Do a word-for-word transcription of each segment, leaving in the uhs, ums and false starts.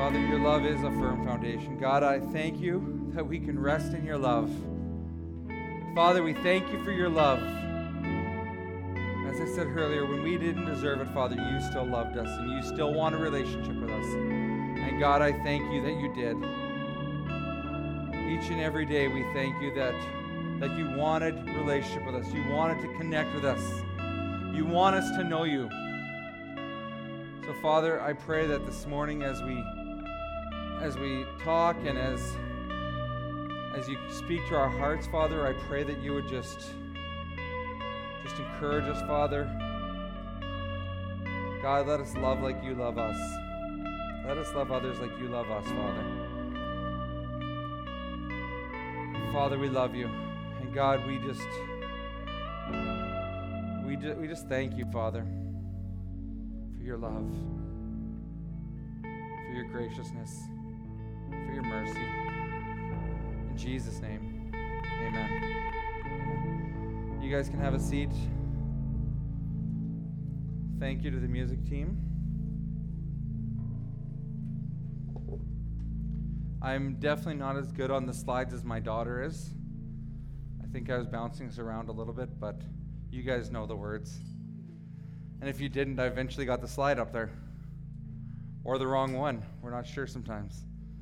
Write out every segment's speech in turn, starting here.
Father, your love is a firm foundation. God, I thank you that we can rest in your love. Father, we thank you for your love. As I said earlier, when we didn't deserve it, Father, you still loved us and you still want a relationship with us. And God, I thank you that you did. Each and every day we thank you that, that you wanted relationship with us. You wanted to connect with us. You want us to know you. So Father, I pray that this morning as we as we talk and as as you speak to our hearts, Father, I pray that you would just just encourage us, Father. God, let us love like you love us. Let us love others like you love us, Father. Father, we love you. And God, we just we just, we just thank you, Father, for your love, for your graciousness, for your mercy. In Jesus' name, amen. Amen. You guys can have a seat. Thank you to the music team. I'm definitely not as good on the slides as my daughter is. I think I was bouncing us around a little bit, but you guys know the words. And if you didn't, I eventually got the slide up there. Or the wrong one. We're not sure sometimes.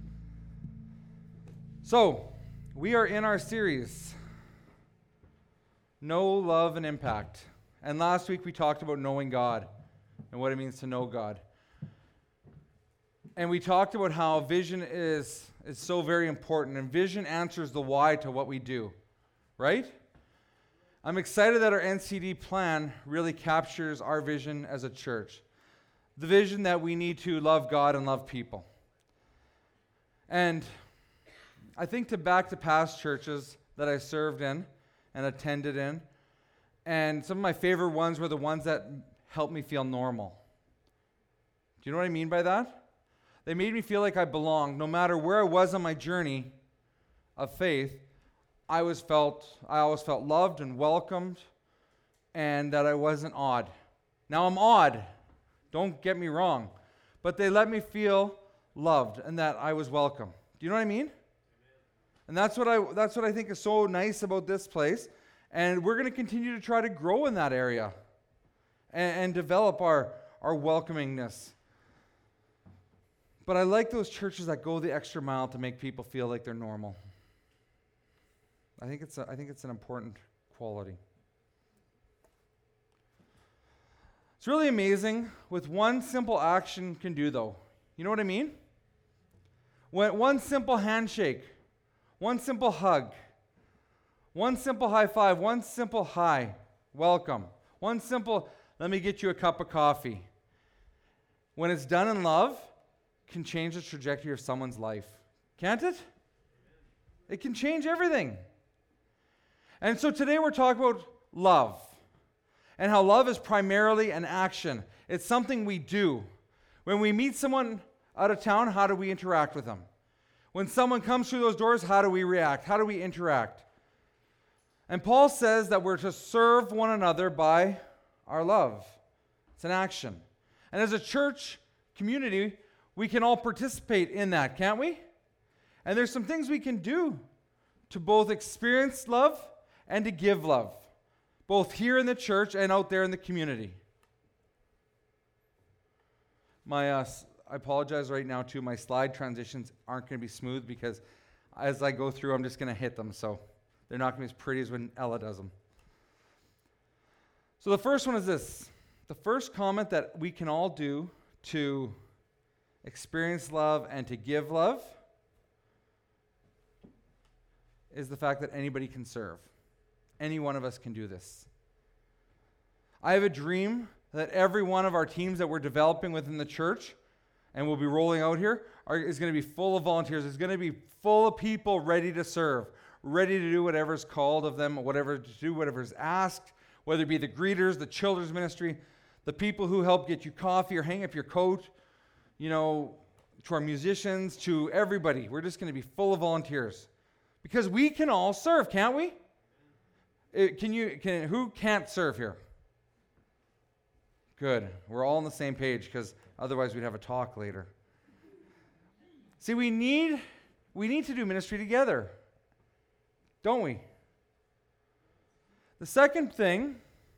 So, we are in our series, Know, Love, and Impact. And last week we talked about knowing God and what it means to know God. And we talked about how vision is, is so very important. And vision answers the why to what we do. Right? I'm excited that our N C D plan really captures our vision as a church. The vision that we need to love God and love people. And I think to back to past churches that I served in and attended in, and some of my favorite ones were the ones that helped me feel normal. Do you know what I mean by that? They made me feel like I belonged. No matter where I was on my journey of faith, I was felt, I always felt loved and welcomed, and that I wasn't odd. Now I'm odd, don't get me wrong, but they let me feel loved and that I was welcome. Do you know what I mean? Amen. And that's what I that's what I think is so nice about this place, and we're going to continue to try to grow in that area and, and develop our our welcomingness. But I like those churches that go the extra mile to make people feel like they're normal. I think it's a, I think it's an important quality. It's really amazing what one simple action can do, though. You know what I mean? When one simple handshake, one simple hug, one simple high five, one simple hi, welcome, one simple, let me get you a cup of coffee. When it's done in love, can change the trajectory of someone's life. Can't it? It can change everything. And so today we're talking about love and how love is primarily an action. It's something we do. When we meet someone out of town, how do we interact with them? When someone comes through those doors, how do we react? How do we interact? And Paul says that we're to serve one another by our love. It's an action. And as a church community, we can all participate in that, can't we? And there's some things we can do to both experience love and to give love, both here in the church and out there in the community. My, uh, I apologize right now too, my slide transitions aren't going to be smooth because as I go through, I'm just going to hit them, so they're not going to be as pretty as when Ella does them. So the first one is this. The first comment that we can all do to experience love and to give love is the fact that anybody can serve. Any one of us can do this. I have a dream that every one of our teams that we're developing within the church and we'll be rolling out here are, is going to be full of volunteers. It's going to be full of people ready to serve, ready to do whatever's called of them, whatever to do, whatever's asked, whether it be the greeters, the children's ministry, the people who help get you coffee or hang up your coat, you know, to our musicians, to everybody. We're just going to be full of volunteers. Because we can all serve, can't we? It, can you? Can who can't serve here? Good. We're all on the same page because otherwise we'd have a talk later. See, we need we need to do ministry together, don't we? The second thing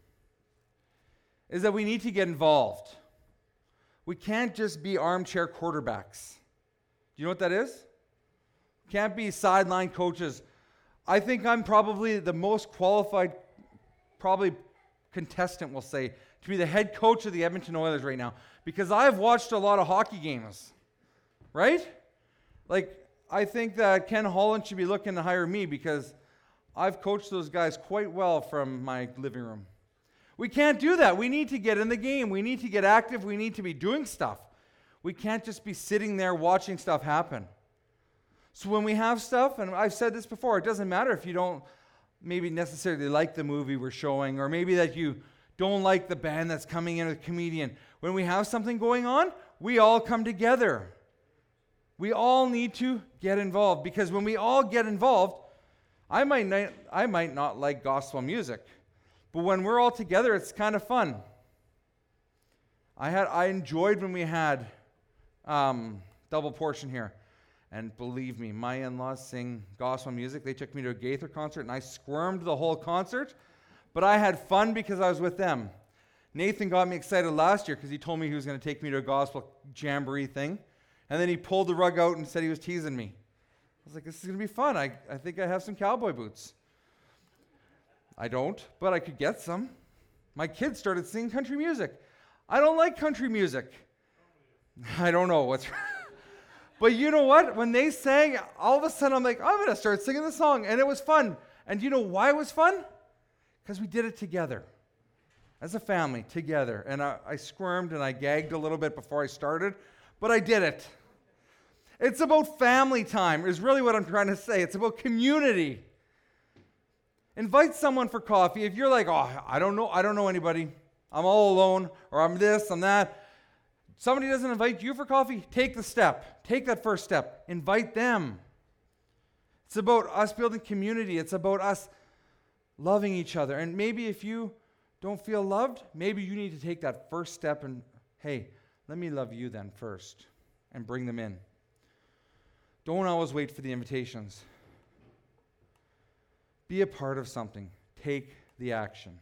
is that we need to get involved. We can't just be armchair quarterbacks. Do you know what that is? Can't be sideline coaches. I think I'm probably the most qualified, probably contestant, we'll say, to be the head coach of the Edmonton Oilers right now, because I've watched a lot of hockey games, right? Like, I think that Ken Holland should be looking to hire me because I've coached those guys quite well from my living room. We can't do that. We need to get in the game. We need to get active. We need to be doing stuff. We can't just be sitting there watching stuff happen. So when we have stuff, and I've said this before, it doesn't matter if you don't maybe necessarily like the movie we're showing, or maybe that you don't like the band that's coming in, or the comedian. When we have something going on, we all come together. We all need to get involved, because when we all get involved, I might not, I might not like gospel music, but when we're all together, it's kind of fun. I had I enjoyed when we had um, double portion here. And believe me, my in-laws sing gospel music. They took me to a Gaither concert, and I squirmed the whole concert. But I had fun because I was with them. Nathan got me excited last year because he told me he was going to take me to a gospel jamboree thing. And then he pulled the rug out and said he was teasing me. I was like, this is going to be fun. I, I think I have some cowboy boots. I don't, but I could get some. My kids started singing country music. I don't like country music. I don't know what's But you know what? When they sang, all of a sudden I'm like, I'm going to start singing the song. And it was fun. And you know why it was fun? Because we did it together. As a family, together. And I, I squirmed and I gagged a little bit before I started. But I did it. It's about family time is really what I'm trying to say. It's about community. Invite someone for coffee. If you're like, oh, I don't know, I don't know anybody. I'm all alone. Or I'm this, I'm that. Somebody doesn't invite you for coffee, take the step. Take that first step. Invite them. It's about us building community. It's about us loving each other. And maybe if you don't feel loved, maybe you need to take that first step and, hey, let me love you then first and bring them in. Don't always wait for the invitations. Be a part of something. Take the action.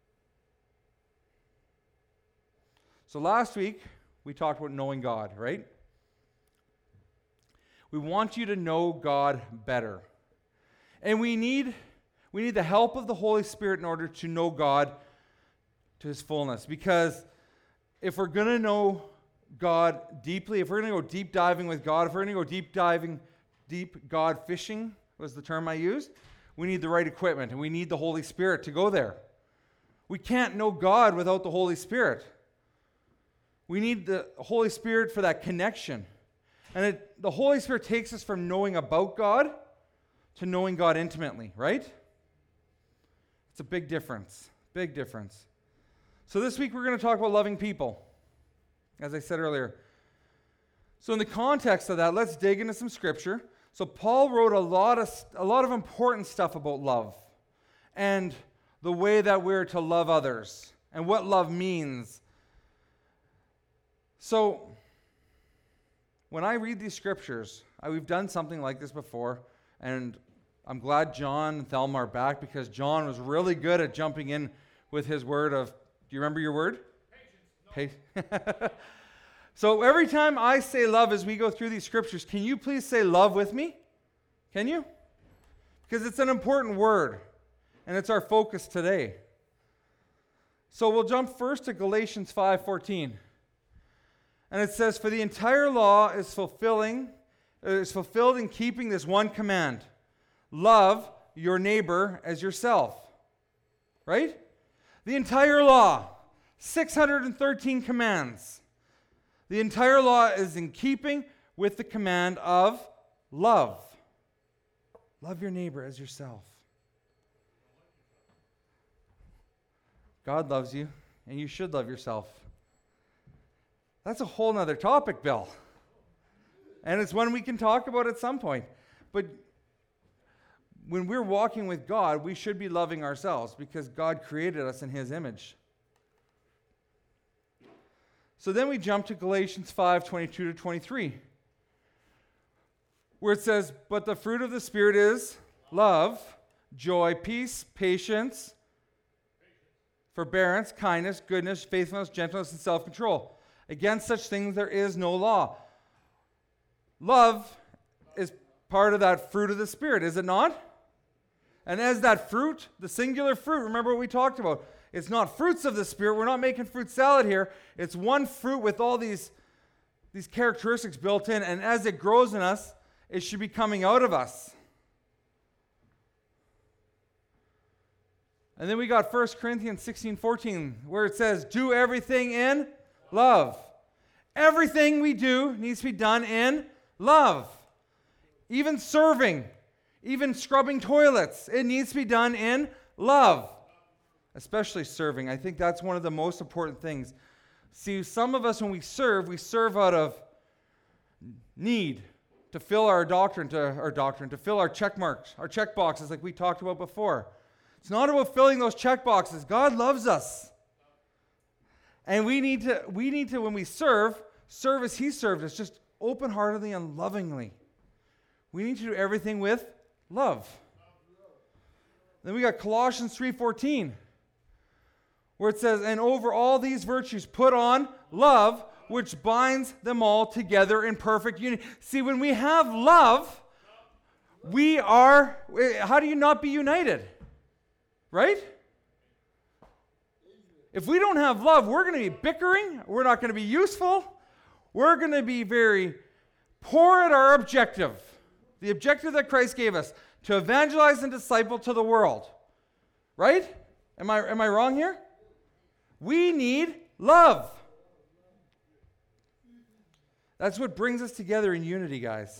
So last week, we talked about knowing God, right? We want you to know God better. And we need, we need the help of the Holy Spirit in order to know God to his fullness. Because if we're going to know God deeply, if we're going to go deep diving with God, if we're going to go deep diving, deep God fishing was the term I used, we need the right equipment and we need the Holy Spirit to go there. We can't know God without the Holy Spirit. We need the Holy Spirit for that connection. And it, the Holy Spirit takes us from knowing about God to knowing God intimately, right? It's a big difference. Big difference. So this week we're going to talk about loving people, as I said earlier. So in the context of that, let's dig into some scripture. So Paul wrote a lot of a lot of important stuff about love and the way that we're to love others and what love means. So, when I read these scriptures, I, we've done something like this before, and I'm glad John and Thelma are back because John was really good at jumping in with his word of, do you remember your word? Patience. No. So every time I say love as we go through these scriptures, can you please say love with me? Can you? Because it's an important word, and it's our focus today. So we'll jump first to Galatians five fourteen. And it says, for the entire law is fulfilling, is fulfilled in keeping this one command. Love your neighbor as yourself. Right? The entire law. six hundred thirteen commands. The entire law is in keeping with the command of love. Love your neighbor as yourself. God loves you, and you should love yourself. That's a whole nother topic, Bill. And it's one we can talk about at some point. But when we're walking with God, we should be loving ourselves because God created us in his image. So then we jump to Galatians five twenty-two to twenty-three, where it says, but the fruit of the Spirit is love, joy, peace, patience, forbearance, kindness, goodness, faithfulness, gentleness, and self-control. Against such things there is no law. Love is part of that fruit of the Spirit, is it not? And as that fruit, the singular fruit, remember what we talked about. It's not fruits of the Spirit. We're not making fruit salad here. It's one fruit with all these, these characteristics built in. And as it grows in us, it should be coming out of us. And then we got First Corinthians sixteen fourteen, where it says, do everything in love. Everything we do needs to be done in love. Even serving, even scrubbing toilets, it needs to be done in love. Especially serving. I think that's one of the most important things. See, some of us, when we serve, we serve out of need to fill our doctrine, to our doctrine, to fill our check marks, our check boxes, like we talked about before. It's not about filling those check boxes. God loves us. And we need to, we need to, when we serve, serve as He served us, just open-heartedly and lovingly. We need to do everything with love. Then we got Colossians three fourteen, where it says, and over all these virtues put on love, which binds them all together in perfect unity. See, when we have love, we are, how do you not be united? Right? If we don't have love, we're going to be bickering. We're not going to be useful. We're going to be very poor at our objective. The objective that Christ gave us, to evangelize and disciple to the world. Right? Am I, am I wrong here? We need love. That's what brings us together in unity, guys.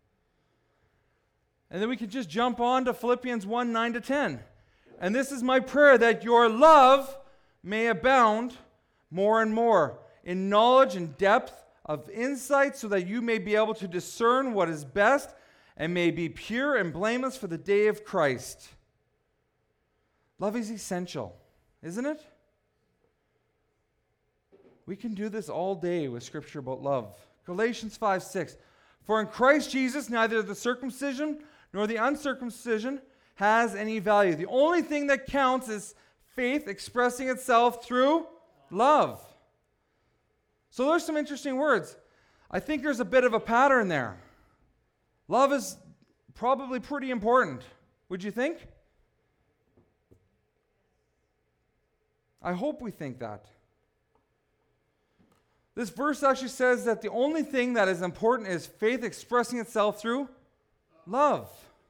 And then we can just jump on to Philippians one, nine to ten. And this is my prayer, that your love may abound more and more in knowledge and depth of insight, so that you may be able to discern what is best and may be pure and blameless for the day of Christ. Love is essential, isn't it? We can do this all day with Scripture about love. Galatians five six. For in Christ Jesus, neither the circumcision nor the uncircumcision has any value. The only thing that counts is faith expressing itself through love. So there's some interesting words. I think there's a bit of a pattern there. Love is probably pretty important. Would you think? I hope we think that. This verse actually says that the only thing that is important is faith expressing itself through love.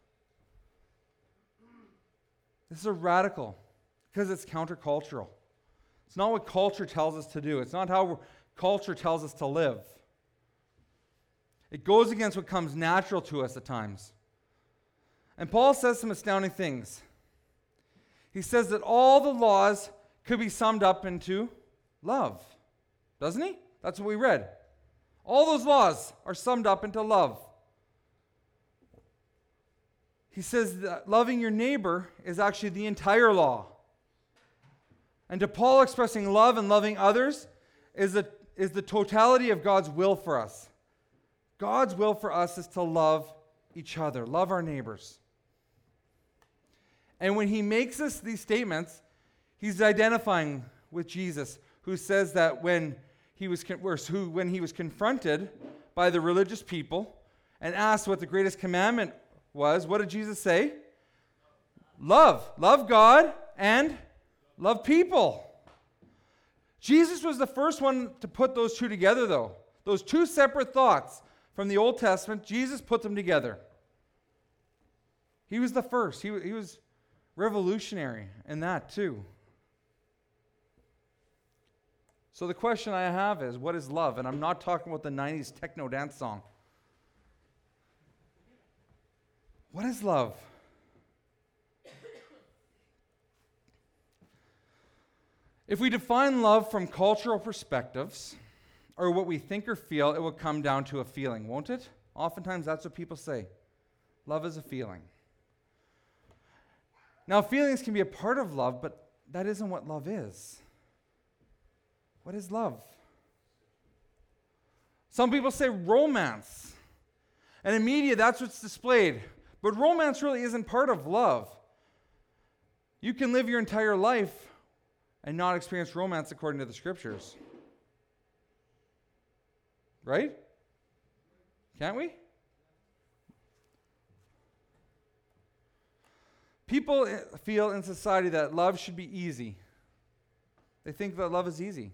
This is a radical, because it's countercultural. It's not what culture tells us to do. It's not how culture tells us to live. It goes against what comes natural to us at times. And Paul says some astounding things. He says that all the laws could be summed up into love. Doesn't he? That's what we read. All those laws are summed up into love. He says that loving your neighbor is actually the entire law. And to Paul, expressing love and loving others is the, is the totality of God's will for us. God's will for us is to love each other, love our neighbors. And when he makes us these statements, he's identifying with Jesus, who says that when he was who when he was confronted by the religious people and asked what the greatest commandment was, what did Jesus say? Love. Love God and love people. Jesus was the first one to put those two together, though. Those two separate thoughts from the Old Testament, Jesus put them together. He was the first. He, he was revolutionary in that, too. So the question I have is, what is love? And I'm not talking about the nineties techno dance song. What is love? If we define love from cultural perspectives, or what we think or feel, it will come down to a feeling, won't it? Oftentimes that's what people say. Love is a feeling. Now, feelings can be a part of love, but that isn't what love is. What is love? Some people say romance. And in media, that's what's displayed. But romance really isn't part of love. You can live your entire life and not experience romance according to the scriptures. Right? Can't we? People feel in society that love should be easy. They think that love is easy.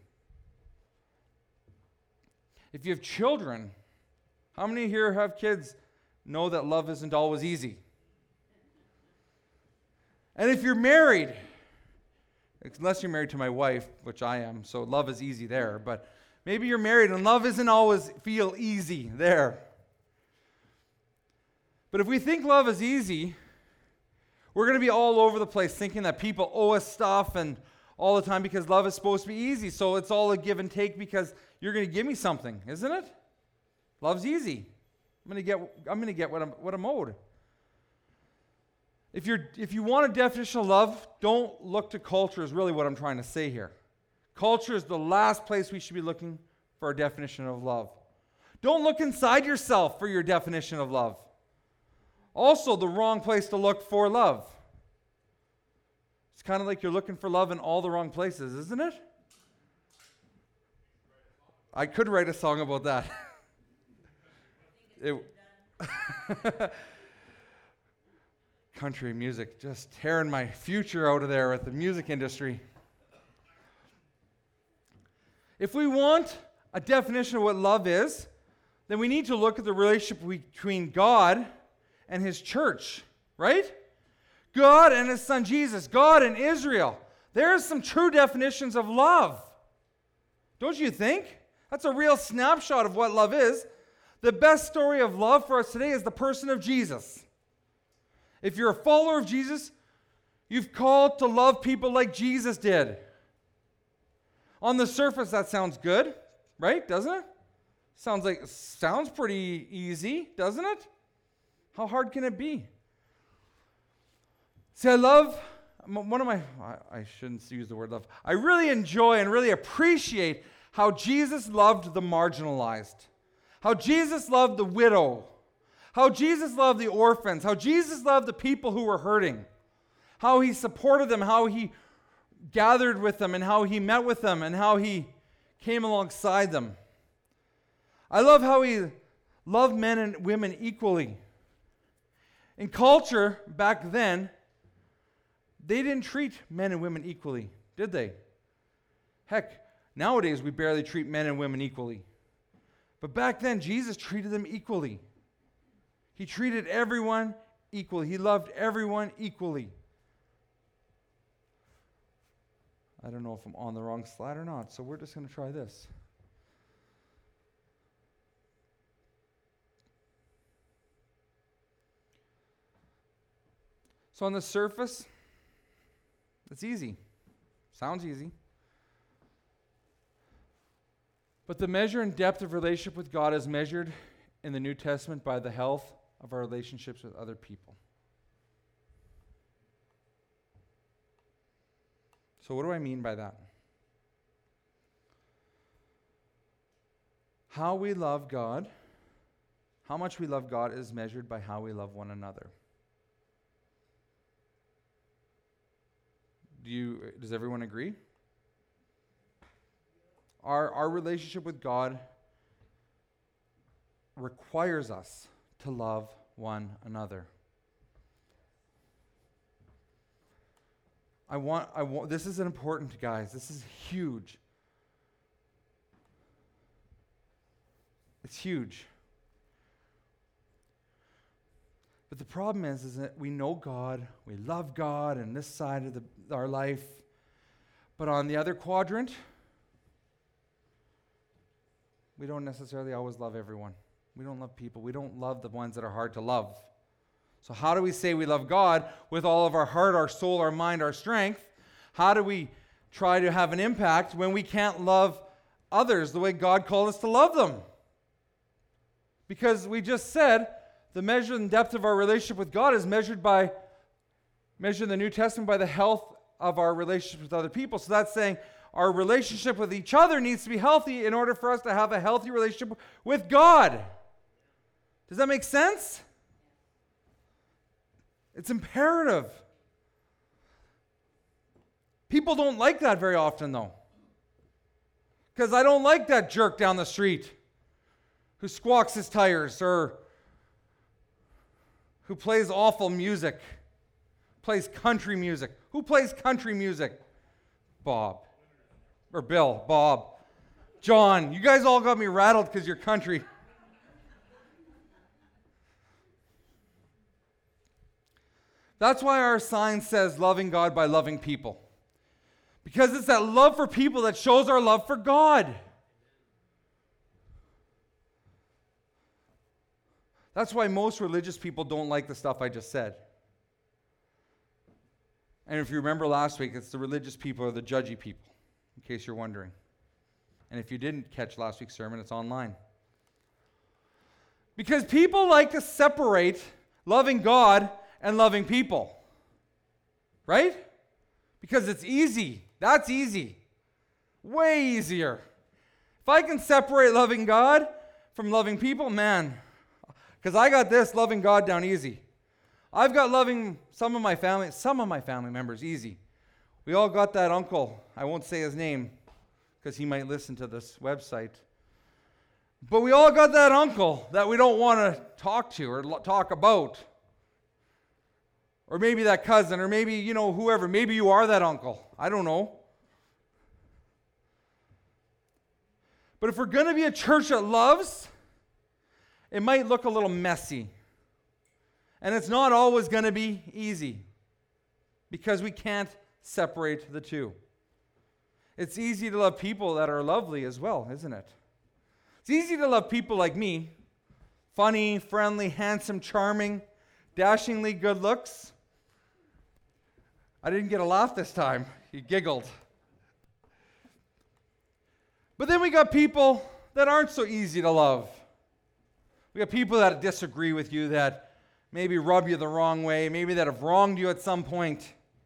If you have children, how many here have kids know that love isn't always easy? And if you're married, unless you're married to my wife, which I am, so love is easy there, but maybe you're married and love isn't always feel easy there. But if we think love is easy, we're going to be all over the place thinking that people owe us stuff and all the time because love is supposed to be easy. So it's all a give and take because you're going to give me something, isn't it? Love's easy. I'm going to get I'm going to get what I'm what I'm owed. If you're if you want a definition of love, don't look to culture is really what I'm trying to say here. Culture is the last place we should be looking for a definition of love. Don't look inside yourself for your definition of love. Also, the wrong place to look for love. It's kind of like you're looking for love in all the wrong places, isn't it? I could write a song about that. it, country music, just tearing my future out of there with the music industry. If we want a definition of what love is, then we need to look at the relationship between God and his church, right? God and his son Jesus, God and Israel. There's some true definitions of love. Don't you think? That's a real snapshot of what love is. The best story of love for us today is the person of Jesus. If you're a follower of Jesus, you've called to love people like Jesus did. On the surface, that sounds good, right? Doesn't it? Sounds like sounds pretty easy, doesn't it? How hard can it be? See, I love, one of my, I shouldn't use the word love. I really enjoy and really appreciate how Jesus loved the marginalized. How Jesus loved the widow. How Jesus loved the orphans. How Jesus loved the people who were hurting. How he supported them. How he gathered with them. And how he met with them. And how he came alongside them. I love how he loved men and women equally. In culture, back then, they didn't treat men and women equally, did they? Heck, nowadays we barely treat men and women equally. But back then, Jesus treated them equally. He treated everyone equally. He loved everyone equally. I don't know if I'm on the wrong slide or not, so we're just going to try this. So on the surface, it's easy. Sounds easy. But the measure and depth of relationship with God is measured in the New Testament by the health of our relationships with other people. So what do I mean by that? How we love God, how much we love God is measured by how we love one another. Do you, does everyone agree? Our, our relationship with God requires us to love one another. I want, I want, this is important, guys. This is huge. It's huge. But the problem is, is that we know God, we love God in this side of the, our life, but on the other quadrant, we don't necessarily always love everyone. We don't love people. We don't love the ones that are hard to love. So how do we say we love God with all of our heart, our soul, our mind, our strength? How do we try to have an impact when we can't love others the way God called us to love them? Because we just said the measure and depth of our relationship with God is measured by, measured in the New Testament by the health of our relationship with other people. So that's saying our relationship with each other needs to be healthy in order for us to have a healthy relationship with God. Does that make sense? It's imperative. People don't like that very often, though. Because I don't like that jerk down the street who squawks his tires or who plays awful music, plays country music. Who plays country music? Bob. Or Bill, Bob. John. You guys all got me rattled because you're country. That's why our sign says loving God by loving people. Because it's that love for people that shows our love for God. That's why most religious people don't like the stuff I just said. And if you remember last week, it's the religious people or the judgy people, in case you're wondering. And if you didn't catch last week's sermon, it's online. Because people like to separate loving God and loving people. Right? Because it's easy. That's easy. Way easier. If I can separate loving God from loving people, man, because I got this loving God down easy. I've got loving some of my family, some of my family members easy. We all got that uncle. I won't say his name because he might listen to this website. But we all got that uncle that we don't want to talk to or talk about. Or maybe that cousin, or maybe, you know, whoever. Maybe you are that uncle. I don't know. But if we're going to be a church that loves, it might look a little messy. And it's not always going to be easy. Because we can't separate the two. It's easy to love people that are lovely as well, isn't it? It's easy to love people like me. Funny, friendly, handsome, charming, dashingly good looks. I didn't get a laugh this time. You giggled. But then we got people that aren't so easy to love. We got people that disagree with you, that maybe rub you the wrong way, maybe that have wronged you at some point.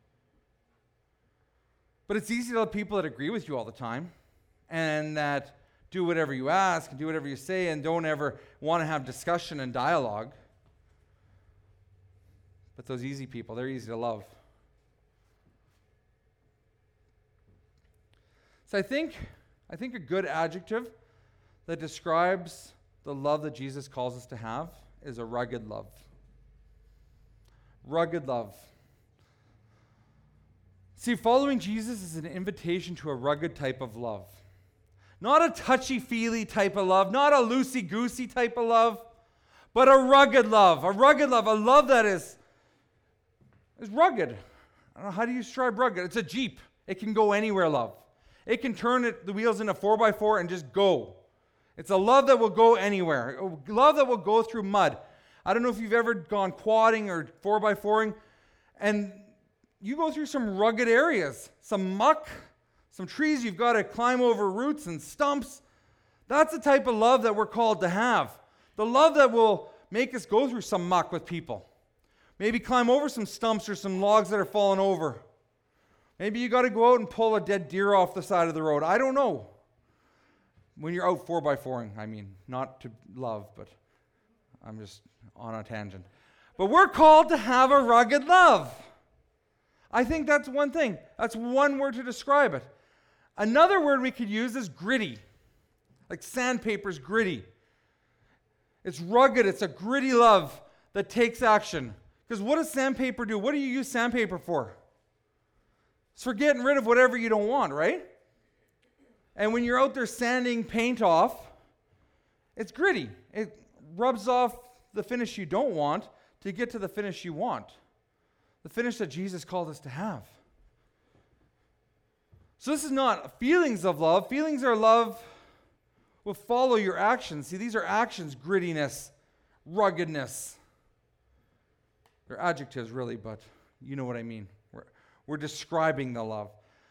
But it's easy to love people that agree with you all the time and that do whatever you ask and do whatever you say and don't ever want to have discussion and dialogue. But those easy people, they're easy to love. So I think, I think a good adjective that describes the love that Jesus calls us to have is a rugged love. Rugged love. See, following Jesus is an invitation to a rugged type of love. Not a touchy-feely type of love, not a loosey-goosey type of love, but a rugged love. A rugged love, a love that is, is rugged. I don't know, how do you describe rugged? It's a Jeep. It can go anywhere, love. It can turn it, the wheels into four by four and just go. It's a love that will go anywhere. A love that will go through mud. I don't know if you've ever gone quadding or four by fouring, and you go through some rugged areas, some muck, some trees you've got to climb over roots and stumps. That's the type of love that we're called to have. The love that will make us go through some muck with people. Maybe climb over some stumps or some logs that are falling over. Maybe you got to go out and pull a dead deer off the side of the road. I don't know. When you're out four by fouring, I mean, not to love, but I'm just on a tangent. But we're called to have a rugged love. I think that's one thing. That's one word to describe it. Another word we could use is gritty. Like sandpaper's gritty. It's rugged. It's a gritty love that takes action. Because what does sandpaper do? What do you use sandpaper for? It's for getting rid of whatever you don't want, right? And when you're out there sanding paint off, it's gritty. It rubs off the finish you don't want to get to the finish you want. The finish that Jesus called us to have. So this is not feelings of love. Feelings are love will follow your actions. See, these are actions, grittiness, ruggedness. They're adjectives, really, but you know what I mean. We're, we're describing the love.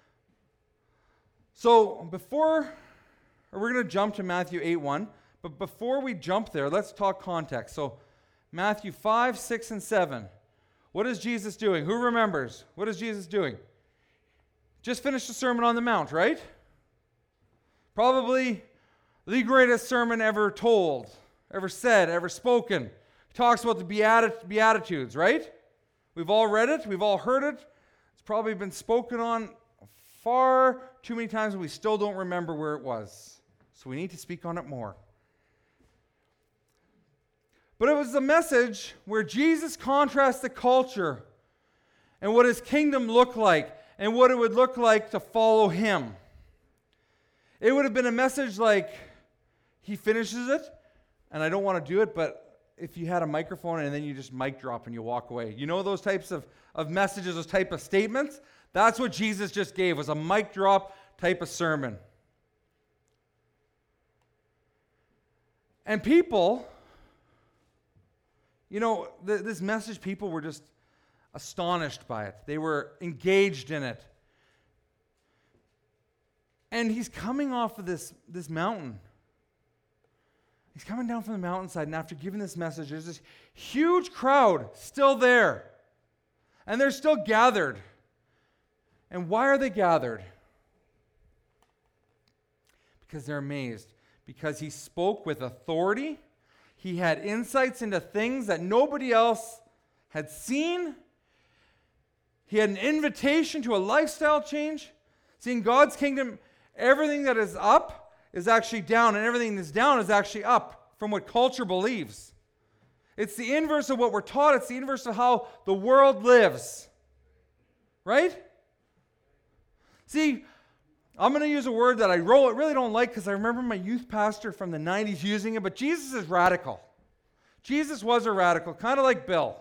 So before, or we're going to jump to Matthew eight one, but before we jump there, let's talk context. So Matthew five, six, and seven. What is Jesus doing? Who remembers? What is Jesus doing? Just finished the Sermon on the Mount, right? Probably the greatest sermon ever told, ever said, ever spoken. He talks about the Beati- Beatitudes, right? We've all read it. We've all heard it. It's probably been spoken on far too many times, and we still don't remember where it was. So we need to speak on it more. But it was a message where Jesus contrasts the culture and what his kingdom looked like and what it would look like to follow him. It would have been a message like, he finishes it, and I don't want to do it, but if you had a microphone and then you just mic drop and you walk away. You know those types of, of messages, those type of statements? That's what Jesus just gave, was a mic drop type of sermon. And people, you know, th- this message, people were just astonished by it. They were engaged in it. And he's coming off of this, this mountain. He's coming down from the mountainside, and after giving this message, there's this huge crowd still there. And they're still gathered. And why are they gathered? Because they're amazed. Because he spoke with authority. He had insights into things that nobody else had seen. He had an invitation to a lifestyle change. See, in God's kingdom, everything that is up is actually down, and everything that's down is actually up from what culture believes. It's the inverse of what we're taught. It's the inverse of how the world lives. Right? See, I'm going to use a word that I really don't like because I remember my youth pastor from the nineties using it, but Jesus is radical. Jesus was a radical, kind of like Bill.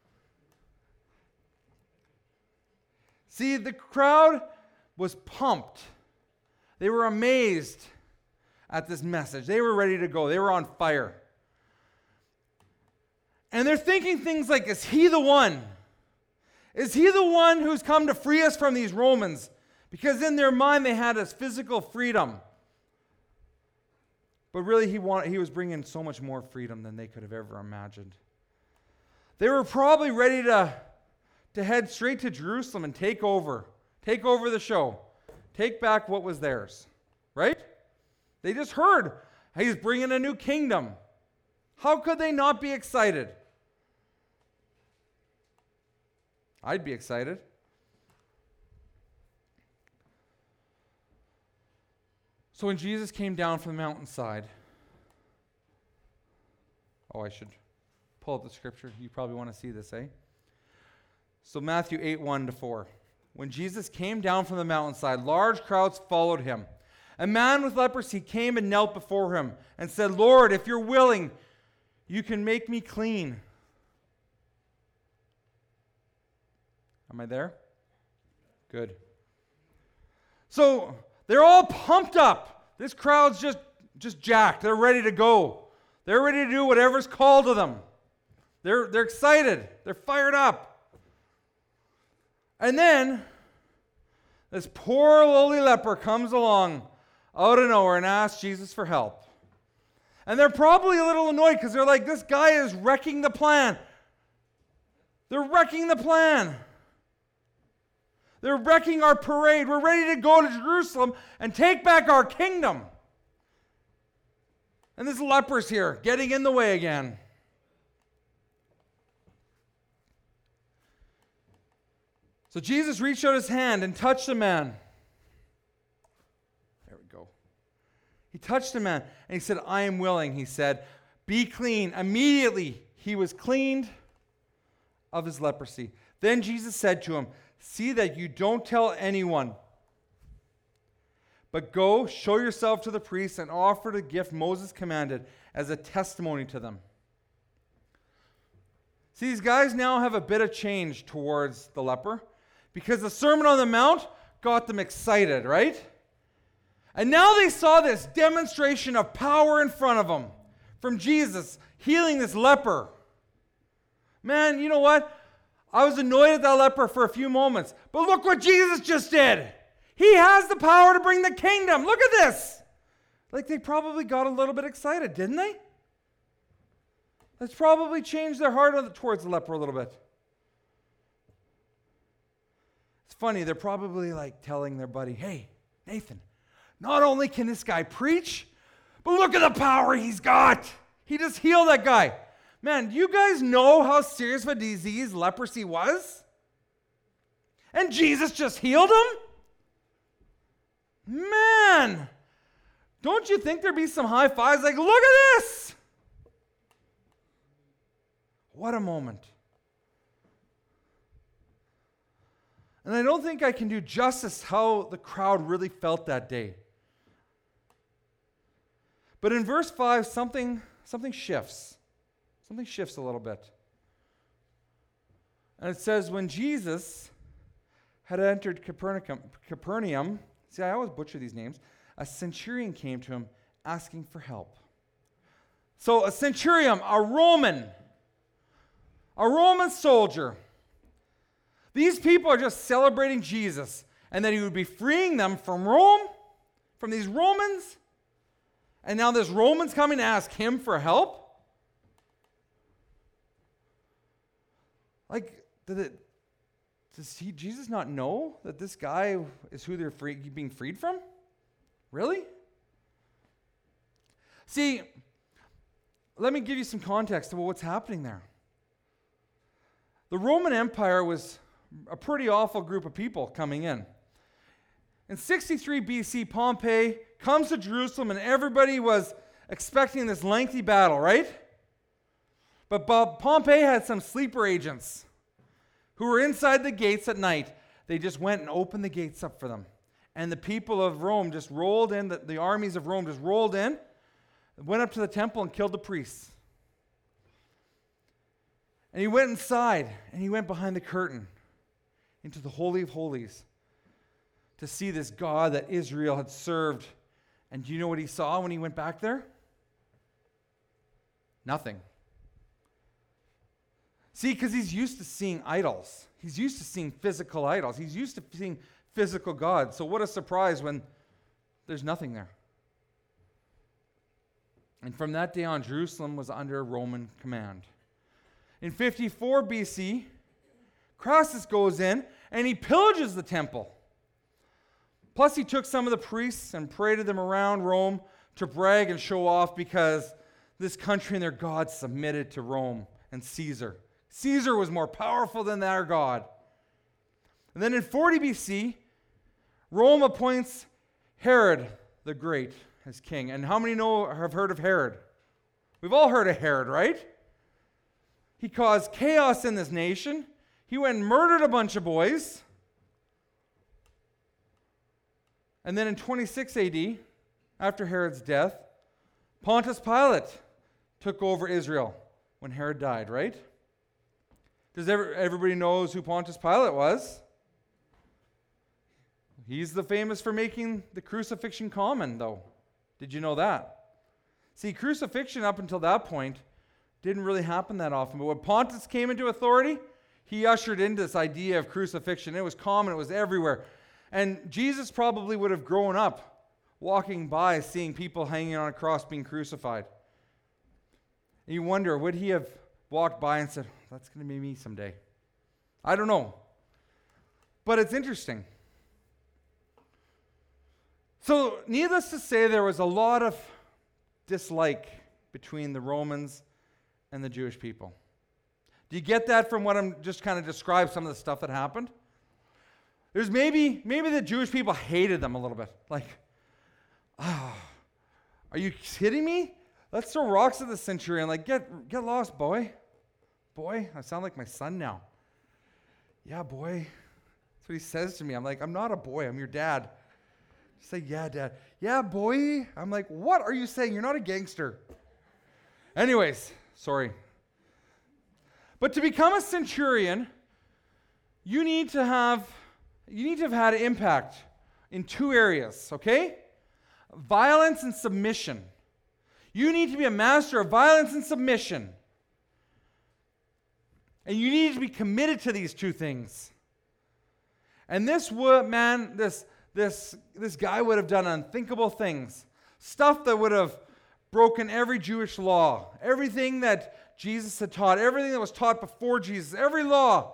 See, the crowd was pumped. They were amazed at this message. They were ready to go. They were on fire. And they're thinking things like, is he the one? Is he the one who's come to free us from these Romans? Because in their mind they had this physical freedom. But really he wanted, he was bringing so much more freedom than they could have ever imagined. They were probably ready to, to head straight to Jerusalem and take over. Take over the show. Take back what was theirs. Right? They just heard he's bringing a new kingdom. How could they not be excited? I'd be excited. So when Jesus came down from the mountainside, oh, I should pull up the scripture. You probably want to see this, eh? So Matthew eight, one to four. When Jesus came down from the mountainside, large crowds followed him. A man with leprosy came and knelt before him and said, Lord, if you're willing, you can make me clean. Am I there? Good. So they're all pumped up. This crowd's just, just jacked. They're ready to go. They're ready to do whatever's called to them. They're, they're excited. They're fired up. And then this poor lowly leper comes along out of nowhere and asks Jesus for help. And they're probably a little annoyed because they're like, this guy is wrecking the plan. They're wrecking the plan. They're wrecking our parade. We're ready to go to Jerusalem and take back our kingdom. And this leper's here, getting in the way again. So Jesus reached out his hand and touched the man. There we go. He touched the man and he said, I am willing, he said. Be clean. Immediately he was cleaned of his leprosy. Then Jesus said to him, see that you don't tell anyone, but go, show yourself to the priests and offer the gift Moses commanded as a testimony to them. See, these guys now have a bit of change towards the leper because the Sermon on the Mount got them excited, right? And now they saw this demonstration of power in front of them from Jesus healing this leper. Man, you know what? I was annoyed at that leper for a few moments, but look what Jesus just did. He has the power to bring the kingdom. Look at this. Like they probably got a little bit excited, didn't they? That's probably changed their heart towards the leper a little bit. It's funny, they're probably like telling their buddy, hey, Nathan, not only can this guy preach, but look at the power he's got. He just healed that guy. Man, do you guys know how serious of a disease leprosy was? And Jesus just healed him? Man, don't you think there'd be some high fives like, look at this? What a moment. And I don't think I can do justice how the crowd really felt that day. But in verse five, something, something shifts. Something shifts a little bit. And it says, when Jesus had entered Capernaum, Capernaum, see, I always butcher these names, a centurion came to him asking for help. So a centurion, a Roman, a Roman soldier. These people are just celebrating Jesus and that he would be freeing them from Rome, from these Romans. And now this Roman's coming to ask him for help? Like, did it, does he, Jesus not know that this guy is who they're free, being freed from? Really? See, let me give you some context about what's happening there. The Roman Empire was a pretty awful group of people coming in. In sixty-three B C, Pompey comes to Jerusalem and everybody was expecting this lengthy battle, right? But Pompey had some sleeper agents who were inside the gates at night. They just went and opened the gates up for them. And the people of Rome just rolled in, the, the armies of Rome just rolled in, went up to the temple and killed the priests. And he went inside and he went behind the curtain into the Holy of Holies to see this God that Israel had served. And do you know what he saw when he went back there? Nothing. See, because he's used to seeing idols. He's used to seeing physical idols. He's used to seeing physical gods. So what a surprise when there's nothing there. And from that day on, Jerusalem was under Roman command. In fifty-four B C, Crassus goes in and he pillages the temple. Plus, he took some of the priests and paraded them around Rome to brag and show off because this country and their gods submitted to Rome and Caesar. Caesar was more powerful than their God. And then in forty B C, Rome appoints Herod the Great as king. And how many know have heard of Herod? We've all heard of Herod, right? He caused chaos in this nation. He went and murdered a bunch of boys. And then in twenty-six A D, after Herod's death, Pontius Pilate took over Israel when Herod died, right? Does ever, everybody knows who Pontius Pilate was? He's the famous for making the crucifixion common, though. Did you know that? See, crucifixion up until that point didn't really happen that often. But when Pontius came into authority, he ushered in this idea of crucifixion. It was common. It was everywhere. And Jesus probably would have grown up walking by, seeing people hanging on a cross being crucified. And you wonder, would he have walked by and said, that's going to be me someday? I don't know. But it's interesting. So, needless to say, there was a lot of dislike between the Romans and the Jewish people. Do you get that from what I'm just kind of described, some of the stuff that happened? There's maybe, maybe the Jewish people hated them a little bit. Like, ah, oh, are you kidding me? Let's throw rocks at the centurion. Like, get, get lost, boy. Boy, I sound like my son now. Yeah, boy. That's what he says to me. I'm like, I'm not a boy. I'm your dad. Just say, yeah, dad. Yeah, boy. I'm like, what are you saying? You're not a gangster. Anyways, sorry. But to become a centurion, you need to have, you need to have had impact in two areas, okay? Violence and submission. You need to be a master of violence and submission. And you need to be committed to these two things. And this would, man, this this this guy would have done unthinkable things. Stuff that would have broken every Jewish law. Everything that Jesus had taught, everything that was taught before Jesus, every law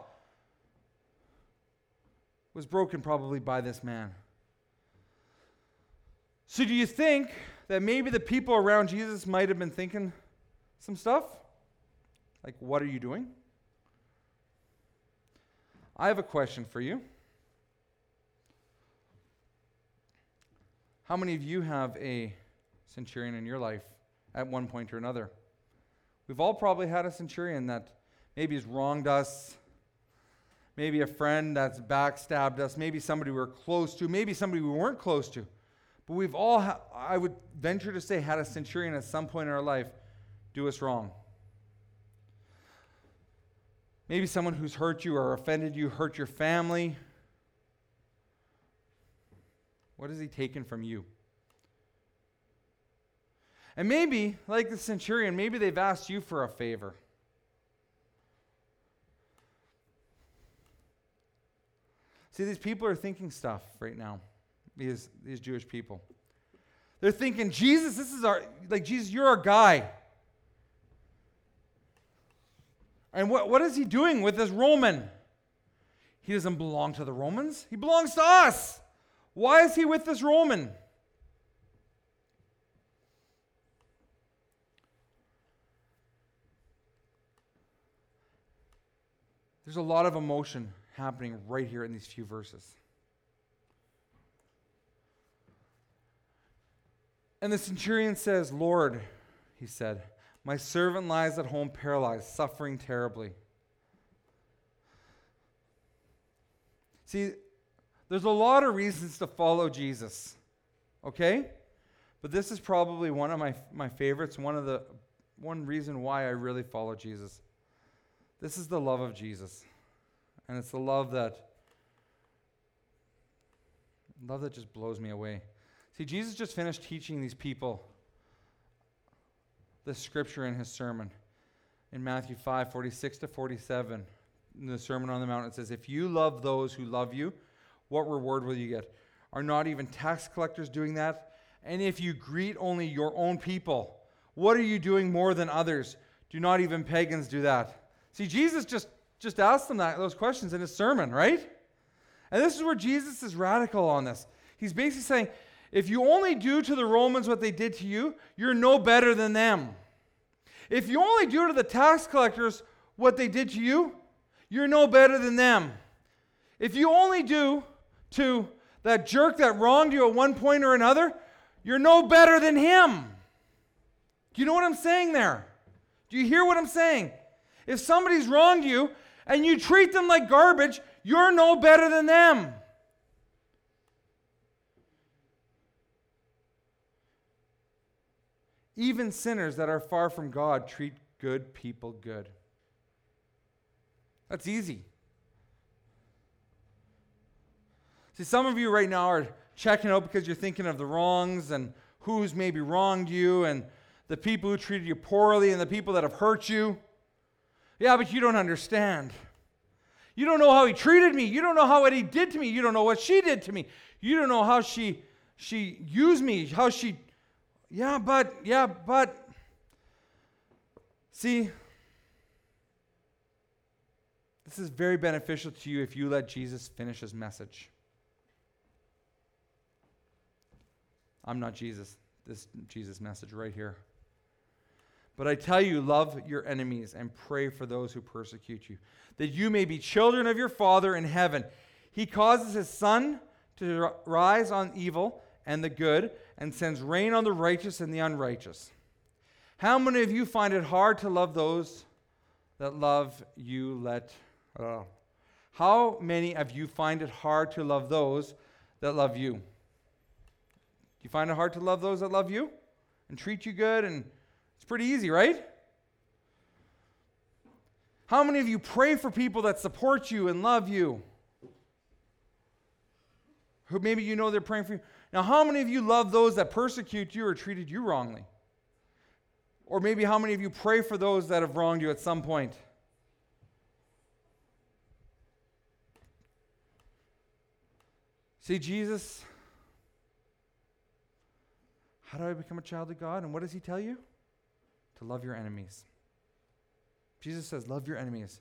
was broken probably by this man. So do you think that maybe the people around Jesus might have been thinking some stuff? Like, what are you doing? I have a question for you. How many of you have a centurion in your life at one point or another? We've all probably had a centurion that maybe has wronged us, maybe a friend that's backstabbed us, maybe somebody we were close to, maybe somebody we weren't close to. But we've all, ha- I would venture to say, had a centurion at some point in our life do us wrong. Maybe someone who's hurt you or offended you, hurt your family. What has he taken from you? And maybe, like the centurion, maybe they've asked you for a favor. See, these people are thinking stuff right now, these, these Jewish people. They're thinking, Jesus, this is our, like, Jesus, you're our guy. And what, what is he doing with this Roman? He doesn't belong to the Romans. He belongs to us. Why is he with this Roman? There's a lot of emotion happening right here in these few verses. And the centurion says, Lord, he said, my servant lies at home paralyzed, suffering terribly. See, there's a lot of reasons to follow Jesus, okay? But this is probably one of my, my favorites, one of the one reason why I really follow Jesus. This is the love of Jesus. And it's the love that love that just blows me away. See, Jesus just finished teaching these people the scripture in his sermon in Matthew five, forty-six to forty-seven. In the Sermon on the Mount, it says, if you love those who love you, what reward will you get? Are not even tax collectors doing that? And if you greet only your own people, what are you doing more than others? Do not even pagans do that? See, Jesus just, just asked them that, those questions in his sermon, right? And this is where Jesus is radical on this. He's basically saying, if you only do to the Romans what they did to you, you're no better than them. If you only do to the tax collectors what they did to you, you're no better than them. If you only do to that jerk that wronged you at one point or another, you're no better than him. Do you know what I'm saying there? Do you hear what I'm saying? If somebody's wronged you and you treat them like garbage, you're no better than them. Even sinners that are far from God treat good people good. That's easy. See, some of you right now are checking out because you're thinking of the wrongs and who's maybe wronged you and the people who treated you poorly and the people that have hurt you. Yeah, but you don't understand. You don't know how he treated me. You don't know how what he did to me. You don't know what she did to me. You don't know how she she used me, how she Yeah, but, yeah, but. See, this is very beneficial to you if you let Jesus finish his message. I'm not Jesus. This is Jesus' message right here. But I tell you, love your enemies and pray for those who persecute you, that you may be children of your Father in heaven. He causes his sun to rise on evil and the good, and sends rain on the righteous and the unrighteous. How many of you find it hard to love those that love you? Let uh, how many of you find it hard to love those that love you? Do you find it hard to love those that love you and treat you good? And it's pretty easy, right? How many of you pray for people that support you and love you? Who maybe you know they're praying for you. Now, how many of you love those that persecute you or treated you wrongly? Or maybe how many of you pray for those that have wronged you at some point? See, Jesus, how do I become a child of God? And what does he tell you? To love your enemies. Jesus says, love your enemies.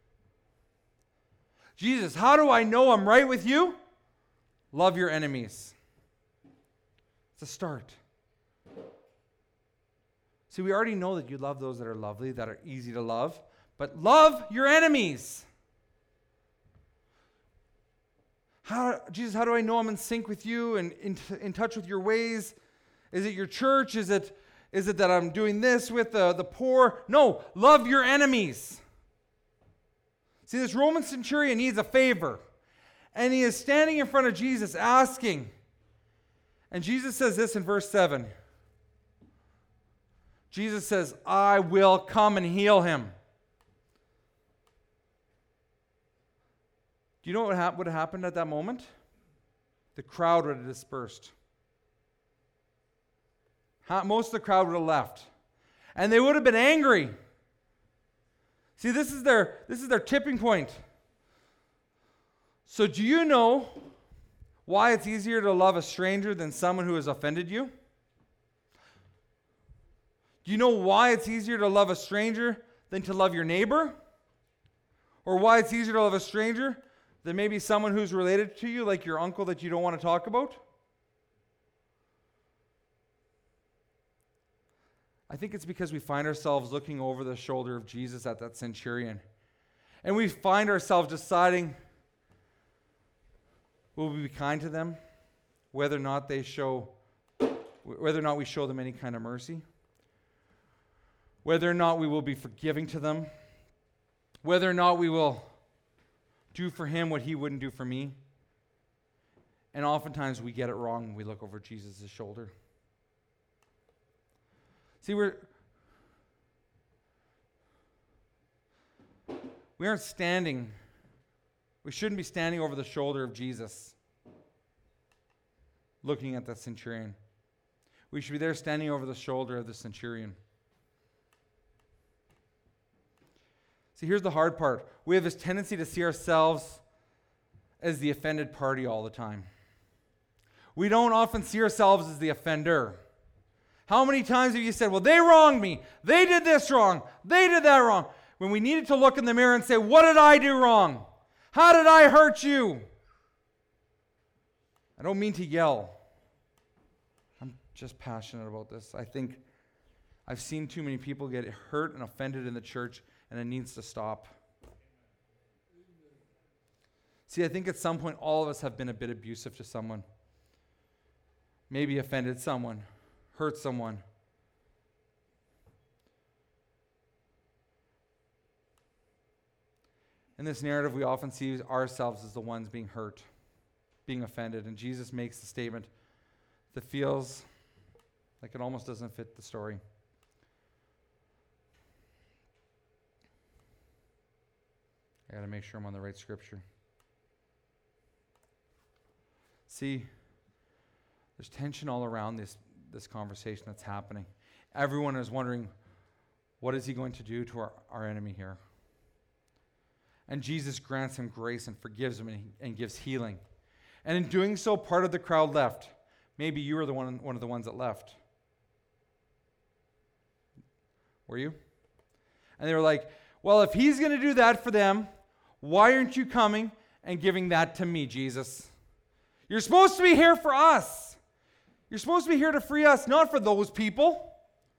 Jesus, how do I know I'm right with you? Love your enemies. It's a start. See, we already know that you love those that are lovely, that are easy to love, but love your enemies. How, Jesus, how do I know I'm in sync with you and in, in touch with your ways? Is it your church? Is it, is it that I'm doing this with the, the poor? No, love your enemies. See, this Roman centurion needs a favor. And he is standing in front of Jesus asking. And Jesus says this in verse seven. Jesus says, I will come and heal him. Do you know what ha- would have happened at that moment? The crowd would have dispersed. Ha- most of the crowd would have left. And they would have been angry. See, this is their, this is their tipping point. So do you know why it's easier to love a stranger than someone who has offended you? Do you know why it's easier to love a stranger than to love your neighbor? Or why it's easier to love a stranger than maybe someone who's related to you, like your uncle that you don't want to talk about? I think it's because we find ourselves looking over the shoulder of Jesus at that centurion. And we find ourselves deciding, will we be kind to them? Whether or not they show, whether or not we show them any kind of mercy? Whether or not we will be forgiving to them? Whether or not we will do for him what he wouldn't do for me? And oftentimes we get it wrong when we look over Jesus' shoulder. See, we're we aren't standing, we shouldn't be standing over the shoulder of Jesus, looking at that centurion. We should be there standing over the shoulder of the centurion. See, here's the hard part. We have this tendency to see ourselves as the offended party all the time. We don't often see ourselves as the offender. How many times have you said, well, they wronged me. They did this wrong. They did that wrong. When we needed to look in the mirror and say, what did I do wrong? How did I hurt you? I don't mean to yell. I'm just passionate about this. I think I've seen too many people get hurt and offended in the church, and it needs to stop. See, I think at some point all of us have been a bit abusive to someone. Maybe offended someone. Hurt someone. In this narrative, we often see ourselves as the ones being hurt, being offended. And Jesus makes the statement that feels like it almost doesn't fit the story. I got to make sure I'm on the right scripture. See, there's tension all around this this conversation that's happening. Everyone is wondering, what is he going to do to our, our enemy here? And Jesus grants him grace and forgives him and, and gives healing. And in doing so, part of the crowd left. Maybe you were the one, one of the ones that left. Were you? And they were like, well, if he's going to do that for them, why aren't you coming and giving that to me, Jesus? You're supposed to be here for us. You're supposed to be here to free us, not for those people.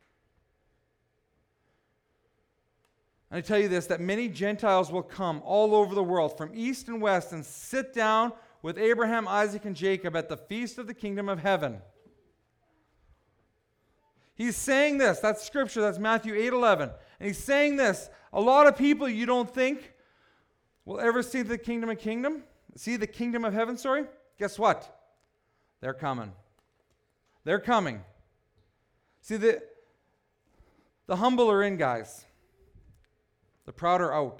And I tell you this, that many Gentiles will come all over the world, from east and west, and sit down with Abraham, Isaac, and Jacob at the feast of the kingdom of heaven. He's saying this, that's scripture, that's Matthew eight eleven. And he's saying this, a lot of people you don't think will ever see the kingdom of kingdom, see the kingdom of heaven, sorry. Guess what? They're coming. They're coming. See, the, the humble are in, guys. The proud are out.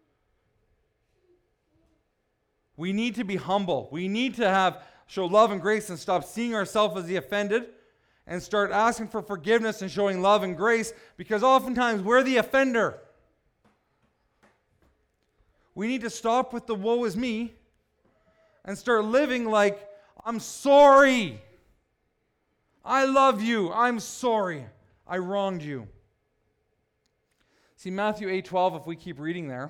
We need to be humble. We need to have show love and grace and stop seeing ourselves as the offended and start asking for forgiveness and showing love and grace, because oftentimes we're the offender. We need to stop with the woe is me and start living like, I'm sorry. I love you. I'm sorry. I wronged you. See, Matthew eight twelve, if we keep reading there,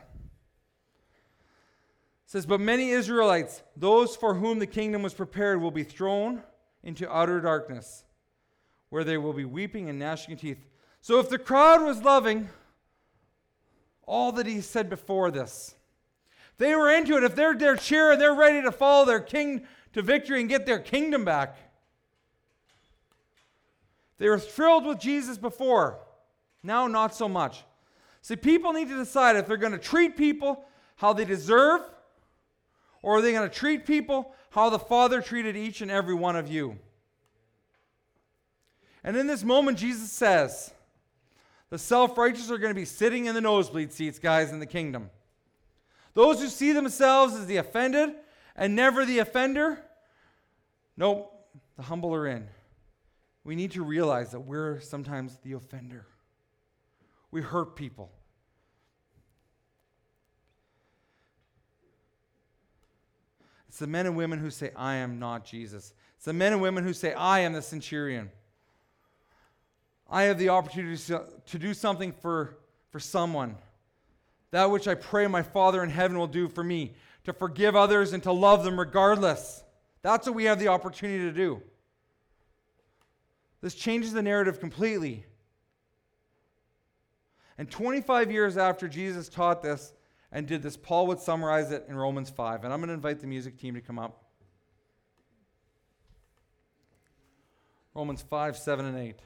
says, but many Israelites, those for whom the kingdom was prepared, will be thrown into utter darkness, where there will be weeping and gnashing of teeth. So if the crowd was loving all that he said before this, they were into it. If they're they're cheering, they're ready to follow their king to victory and get their kingdom back. They were thrilled with Jesus before. Now, not so much. See, people need to decide if they're going to treat people how they deserve, or are they going to treat people how the Father treated each and every one of you. And in this moment, Jesus says, the self-righteous are going to be sitting in the nosebleed seats, guys, in the kingdom. Those who see themselves as the offended and never the offender, nope, the humble are in. We need to realize that we're sometimes the offender. We hurt people. It's the men and women who say, I am not Jesus. It's the men and women who say, I am the centurion. I have the opportunity to do something for, for someone. That which I pray my Father in heaven will do for me. To forgive others and to love them regardless. That's what we have the opportunity to do. This changes the narrative completely. And twenty-five years after Jesus taught this and did this, Paul would summarize it in Romans five. And I'm going to invite the music team to come up. Romans five, seven, and eight.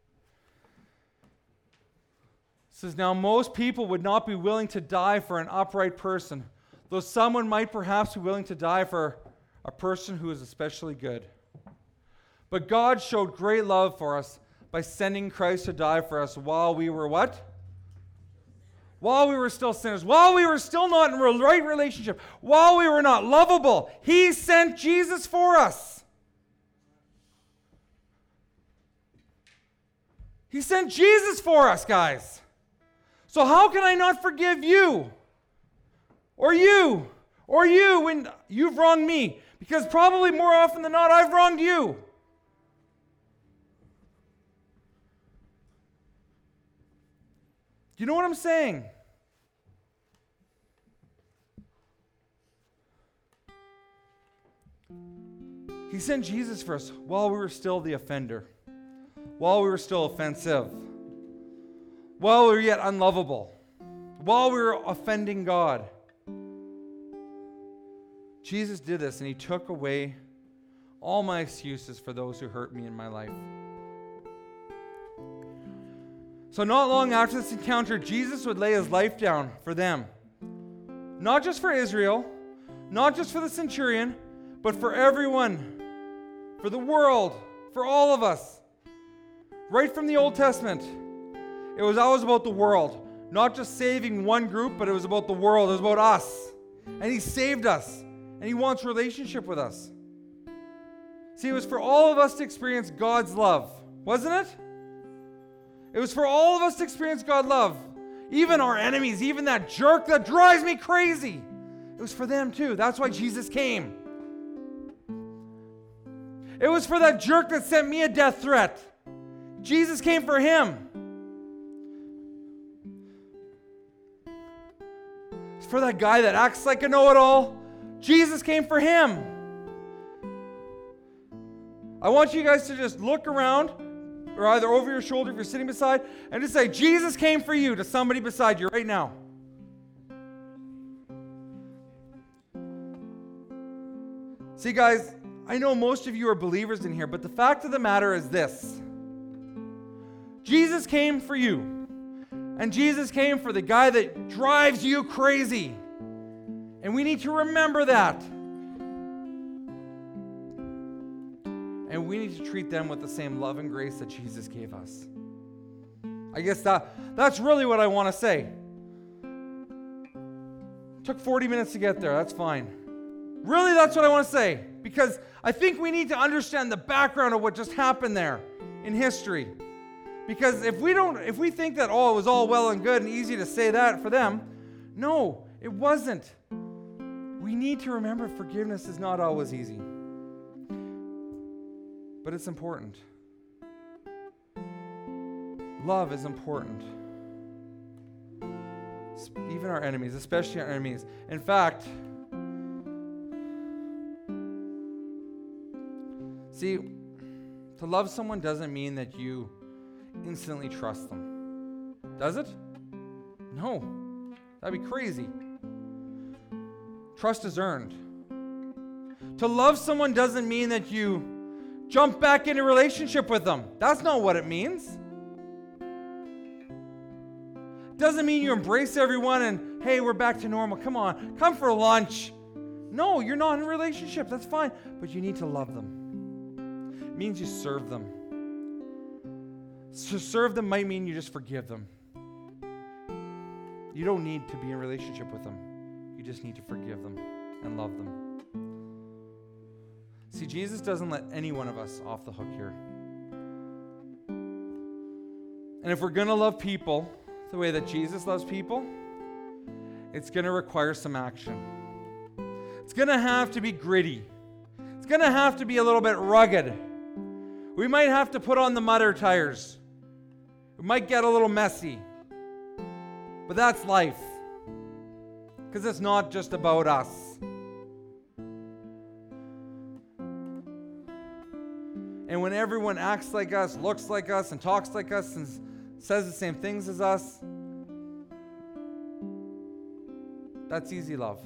It says, now most people would not be willing to die for an upright person, though someone might perhaps be willing to die for a person who is especially good. But God showed great love for us by sending Christ to die for us while we were what? While we were still sinners, while we were still not in a right relationship, while we were not lovable, He sent Jesus for us. He sent Jesus for us, guys. So how can I not forgive you? Or you? Or you when you've wronged me? Because probably more often than not, I've wronged you. You know what I'm saying? He sent Jesus for us while we were still the offender, while we were still offensive, while we were yet unlovable, while we were offending God. Jesus did this, and He took away all my excuses for those who hurt me in my life. So not long after this encounter, Jesus would lay His life down for them. Not just for Israel, not just for the centurion, but for everyone, for the world, for all of us. Right from the Old Testament, it was always about the world. Not just saving one group, but it was about the world. It was about us. And He saved us. And He wants a relationship with us. See, it was for all of us to experience God's love, wasn't it? It was for all of us to experience God's love. Even our enemies, even that jerk that drives me crazy. It was for them too. That's why Jesus came. It was for that jerk that sent me a death threat. Jesus came for him. It's for that guy that acts like a know-it-all. Jesus came for him. I want you guys to just look around, or either over your shoulder if you're sitting beside, and just say, Jesus came for you, to somebody beside you right now. See, guys, I know most of you are believers in here, but the fact of the matter is this. Jesus came for you. And Jesus came for the guy that drives you crazy. And we need to remember that. And we need to treat them with the same love and grace that Jesus gave us. I guess that that's really what I want to say. Took forty minutes to get there. That's fine. Really, that's what I want to say. Because I think we need to understand the background of what just happened there in history. Because if we don't, if we think that, oh, it was all well and good and easy to say that for them, no, it wasn't. We need to remember forgiveness is not always easy. But it's important. Love is important. Even our enemies, especially our enemies. In fact, see, to love someone doesn't mean that you instantly trust them. Does it? No. That'd be crazy. Trust is earned. To love someone doesn't mean that you jump back into a relationship with them. That's not what it means. Doesn't mean you embrace everyone and, hey, we're back to normal. Come on, come for lunch. No, you're not in a relationship. That's fine. But you need to love them. It means you serve them. To serve them might mean you just forgive them. You don't need to be in a relationship with them. You just need to forgive them and love them. See, Jesus doesn't let any one of us off the hook here. And if we're going to love people the way that Jesus loves people, it's going to require some action. It's going to have to be gritty. It's going to have to be a little bit rugged. We might have to put on the mudder tires. It might get a little messy. But that's life. Because it's not just about us. And when everyone acts like us, looks like us, and talks like us, and says the same things as us, that's easy love.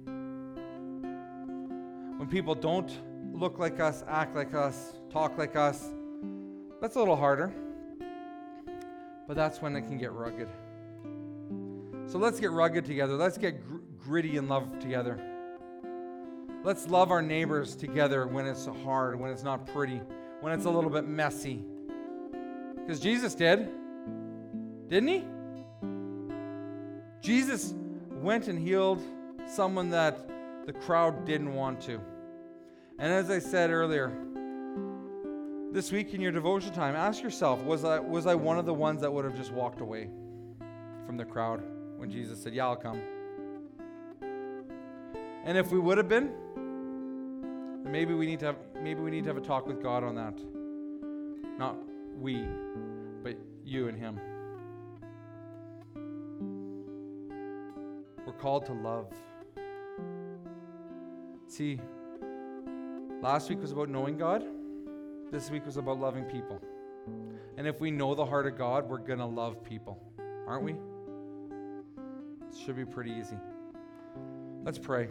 When people don't look like us, act like us, talk like us, that's a little harder. But that's when it can get rugged. So let's get rugged together. Let's get gr- gritty and love together. Let's love our neighbors together when it's hard, when it's not pretty, when it's a little bit messy. Because Jesus did. Didn't he? Jesus went and healed someone that the crowd didn't want to. And as I said earlier, this week in your devotion time, ask yourself, was I, was I one of the ones that would have just walked away from the crowd when Jesus said, yeah, I'll come? And if we would have been, then maybe we need to have maybe we need to have a talk with God on that. Not we, but you and him. We're called to love. See, last week was about knowing God. This week was about loving people. And if we know the heart of God, we're going to love people. Aren't we? It should be pretty easy. Let's pray.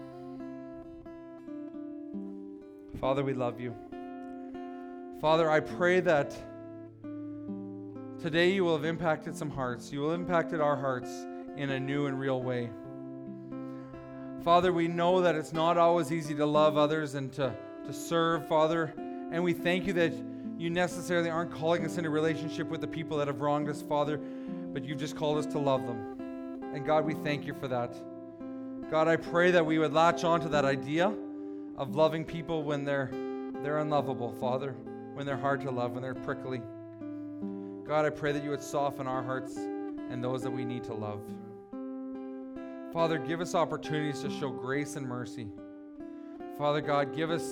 Father, we love you. Father, I pray that today you will have impacted some hearts. You will have impacted our hearts in a new and real way. Father, we know that it's not always easy to love others and to, to serve, Father. And we thank you that you necessarily aren't calling us into relationship with the people that have wronged us, Father, but you've just called us to love them. And God, we thank you for that. God, I pray that we would latch on to that idea of loving people when they're they're unlovable, Father, when they're hard to love, when they're prickly. God, I pray that you would soften our hearts and those that we need to love. Father, give us opportunities to show grace and mercy. Father God, give us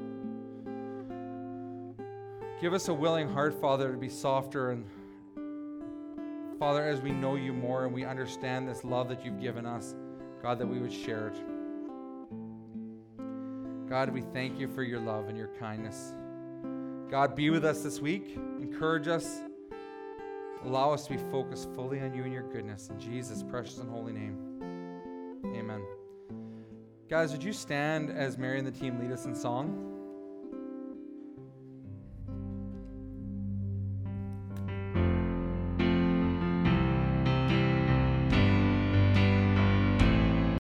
give us a willing heart, Father, to be softer, and Father, as we know you more and we understand this love that you've given us, God, that we would share it. God, we thank you for your love and your kindness. God, be with us this week. Encourage us. Allow us to be focused fully on you and your goodness. In Jesus' precious and holy name, amen. Guys, would you stand as Mary and the team lead us in song?